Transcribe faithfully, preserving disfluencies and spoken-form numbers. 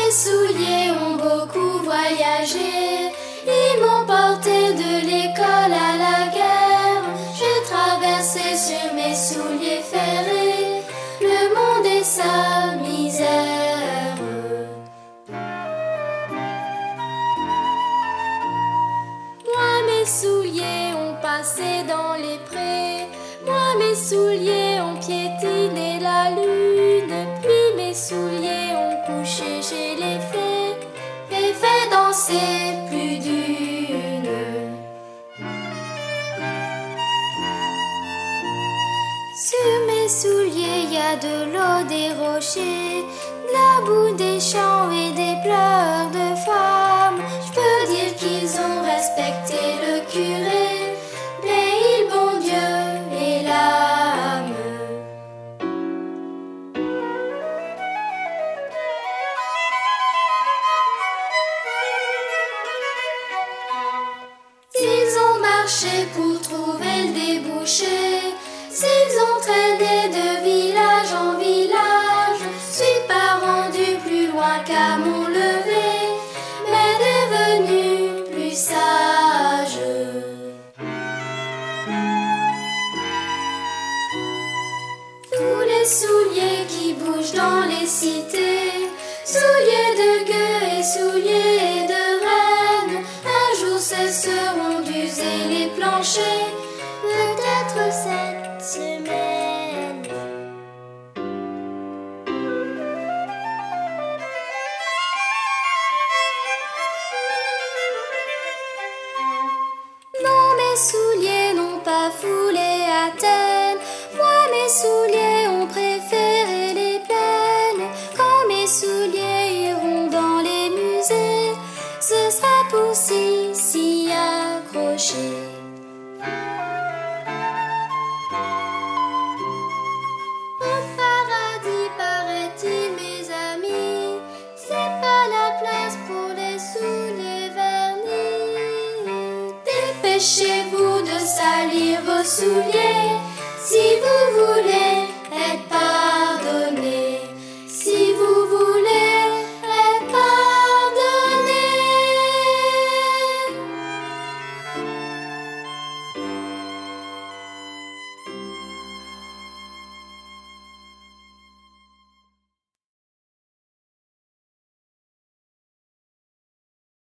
mes souliers ont beaucoup voyagé. Ils m'ont porté de l'école à la guerre. J'ai traversé sur mes souliers ferrés le monde et sa misère. Moi mes souliers ont passé dans les prés. Moi mes souliers ont piétiné la lune. Puis mes souliers ont couché chez les fées et fait danser plus d'une. Sur mes souliers y a de l'eau, des rochers, de la boue, des champs et des pleurs de femmes. Je peux dire qu'ils ont respecté le curé, mais il bon Dieu et l'âme. S'ils ont marché pour trouver le débouché, s'ils ont traîné de village en village, je suis pas rendu plus loin qu'à mon lever, mais devenu plus sage. Tous les souliers qui bougent dans les cités, souliers de gueux et souliers de reine, un jour cesseront d'user les planchers, peut-être cette semaine. Non, mes souliers n'ont pas foulé Athènes. Moi, mes souliers ont préféré les plaines. Quand mes souliers iront dans les musées, ce sera pour s'y, s'y accrocher. Au paradis, paraît-il, mes amis, c'est pas la place pour les souliers vernis. Dépêchez-vous de salir vos souliers si vous voulez